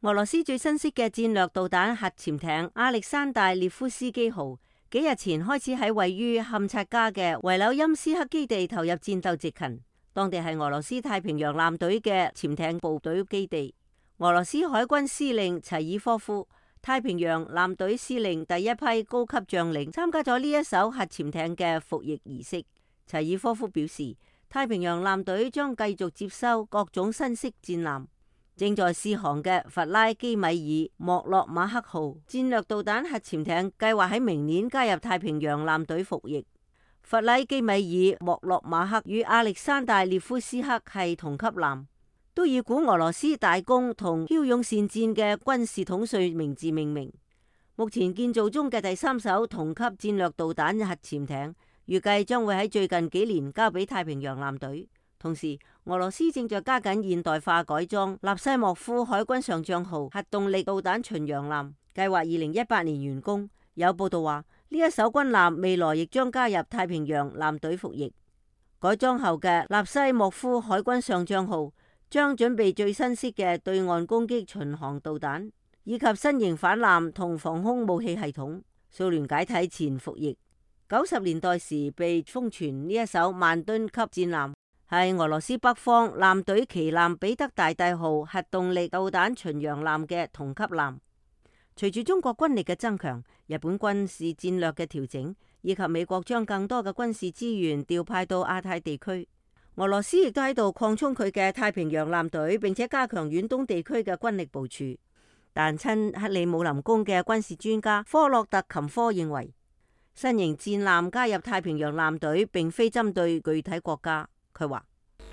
俄羅斯最新式嘅戰略導彈核潛艇亞歷山大列夫斯基號幾日前開始喺位於堪察加嘅維紐欽斯克基地投入戰鬥執勤，當地係俄羅斯太平洋艦隊嘅潛艇部隊基地。俄羅斯海軍司令齊爾科夫、太平洋艦隊司令第一批高級將領參加咗呢一艘核潛艇嘅服役儀式。齊爾科夫表示，太平洋艦隊將繼續接收各種新式戰艦。正在試航嘅弗拉基米爾莫洛馬克號戰略導彈核潛艇計劃喺明年加入太平洋艦隊服役。弗拉基米爾莫洛馬克與亞歷山大列夫斯克係同級艦，都以古俄羅斯大公同驍勇善戰嘅軍事統帥名字命名。目前建造中嘅第三艘同級戰略導彈核潛艇，預計將會喺最近幾年交俾太平洋艦隊。同時，俄羅斯正在加緊現代化改裝納西莫夫海軍上將號核動力導彈巡洋艦，計劃2018年完工。有報道話，呢一艘軍艦未來亦將加入太平洋艦隊服役。改裝後嘅納西莫夫海軍上將號將準備最新式嘅對岸攻擊巡航導彈，以及新型反艦同防空武器系統。蘇聯解體前服役，90年代時被封存呢一艘萬噸級戰艦，係俄羅斯北方艦隊旗艦彼得大帝號核動力導彈巡洋艦嘅同級艦。隨住中國軍力嘅增強，日本軍事戰略嘅調整，以及美國將更多嘅軍事資源調派到亞太地區，俄羅斯亦都喺度擴充佢嘅太平洋艦隊，並且加強遠東地區嘅軍力部署。但親克里姆林宮嘅軍事專家科洛特琴科認為，新型戰艦加入太平洋艦隊並非針對具體國家。佢話：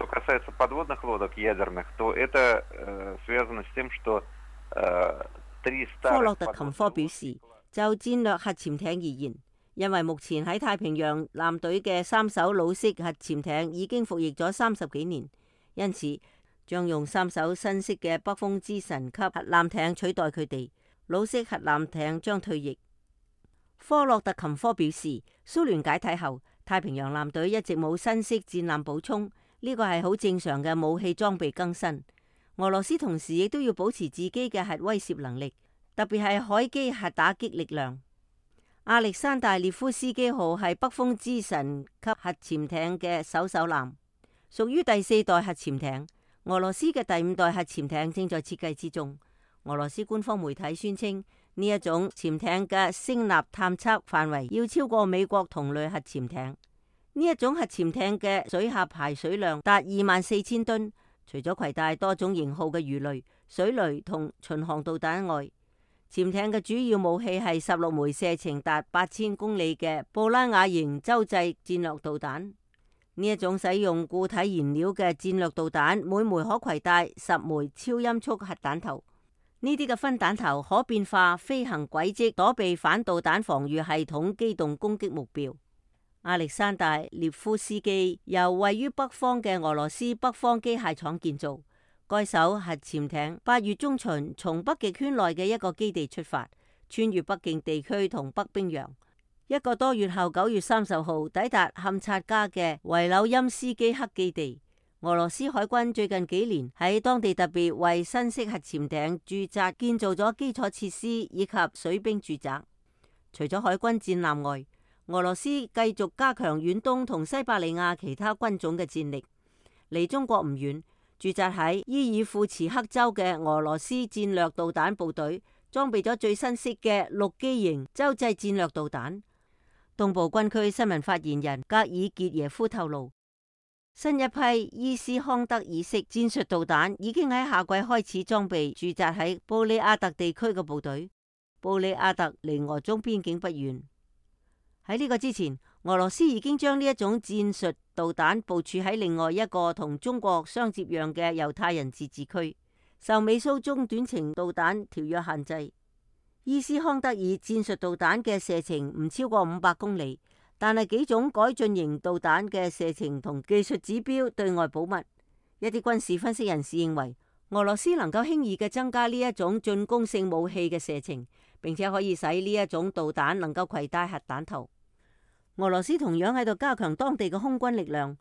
科洛特琴科表示，就戰略核潛艇而言，因為目前喺太平洋艦隊嘅3艘老式核潛艇已經服役咗30幾年，因此將用3艘新式嘅北風之神級核艦艇取代佢哋，老式核艦艇將退役。科洛特琴科表示，蘇聯解體後，太平洋艦隊一直冇新式戰艦補充，呢個係好正常嘅武器裝備更新。俄羅斯同時亦都要保持自己嘅核威懾能力，特別係海基核打擊力量。亞歷山大列夫斯基號係北風之神級核潛艇嘅首艘艦，屬於第4代核潛艇。俄羅斯嘅第5代核潛艇正在設計之中。俄羅斯官方媒體宣稱，呢一種潛艇嘅聲納探測範圍要超過美國同類核潛艇。呢一種核潛艇嘅水下排水量達24,000噸，除咗攜帶多種型號嘅魚雷、水雷同巡航導彈外，潛艇嘅主要武器係16枚射程達8000公里嘅布拉雅型洲際戰略導彈。呢一種使用固體燃料嘅戰略導彈，每枚可攜帶10枚超音速核彈頭。呢啲嘅分彈頭可變化飛行軌跡，躲避反導彈防禦系統機動攻擊目標。亞歷山大列夫斯基由位於北方嘅俄羅斯北方機械廠建造。該艘核潛艇8月中旬從北極圈內嘅一個基地出發，穿越北極地區同北冰洋。1個多月後9月30號抵達堪察加嘅維紐欽斯基克基地。俄羅斯海軍最近幾年喺當地特別為新式核潛艇駐紮建造咗基礎設施以及水兵住宅。除咗海軍戰艦外，俄羅斯繼續加強遠東同西伯利亞其他軍種嘅戰力。離中國唔遠，駐紮喺伊爾庫茨克州嘅俄羅斯戰略導彈部隊裝備咗最新式嘅陸基型洲際戰略導彈。東部軍區新聞發言人格爾傑耶夫透露，新一批伊斯康德爾式戰術導彈已經喺夏季開始裝備駐紮喺布里亞特地區嘅部隊。布里亞特離俄中邊境不遠。喺呢個之前，俄羅斯已經將呢一種戰術導彈部署喺另外一個同中國相接壤嘅猶太人自治區，受美蘇中短程導彈條約限制。伊斯康德爾戰術導彈嘅射程唔超過500公里，但係幾種改進型導彈嘅射程同技術指標對外保密。一啲軍事分析人士認為，俄羅斯能夠輕易嘅增加呢一種進攻性武器嘅射程，並且可以使呢一種導彈能夠攜帶核彈頭。俄羅斯同樣喺度加強當地嘅空軍力量。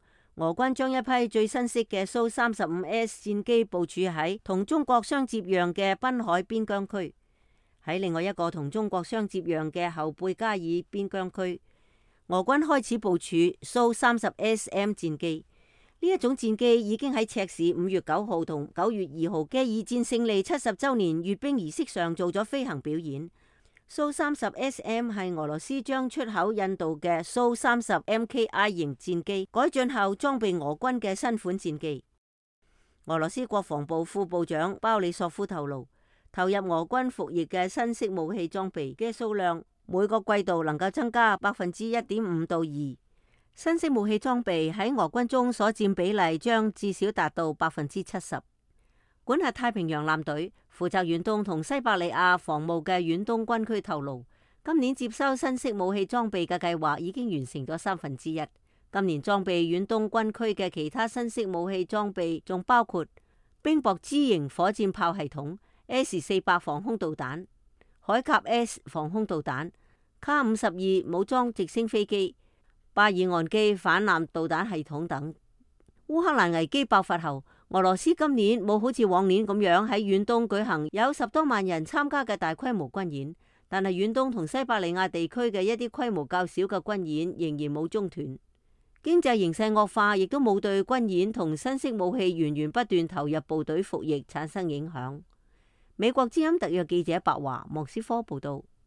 俄軍將一批最新式嘅蘇 35S 戰機部署喺同中國相接壤嘅濱海邊疆區，喺另外一個同中國相接壤嘅後貝加爾邊疆區，俄軍開始部署蘇 30SM 戰機。呢一種戰機已經喺赤市5月9號同9月2號嘅二戰勝利70週年閱兵儀式上做咗飛行表演。蘇 30SM 係俄羅斯將出口印度嘅蘇 30MKI 型戰機改進後裝備俄軍嘅新款戰機。俄羅斯國防部副部長鮑里索夫透露，投入俄軍服役嘅新式武器裝備嘅數量每個季度能夠增加1.5%到2%。新式武器裝備喺俄軍中所佔比例將至少達到70%。管轄太平洋艦隊負責遠東同西伯利亞防務嘅遠東軍區透露，今年接收新式武器裝備嘅計劃已經完成咗1/3。今年裝備遠東軍區嘅其他新式武器裝備仲包括冰雹 G 型火箭炮系統、S-400防空導彈、海鴿 S 防空導彈、Ka-52武裝直升飛機、巴爾岸基反艦導彈系統等。烏克蘭危機爆發後，俄羅斯今年冇好似往年咁樣喺遠東舉行有10多萬人參加嘅大規模軍演，但係遠東同西伯利亞地區嘅一啲規模較小嘅軍演仍然冇中斷。經濟形勢惡化，亦都冇對軍演同新式武器源源不斷投入部隊服役產生影響。美國之音特約記者白華莫斯科報道。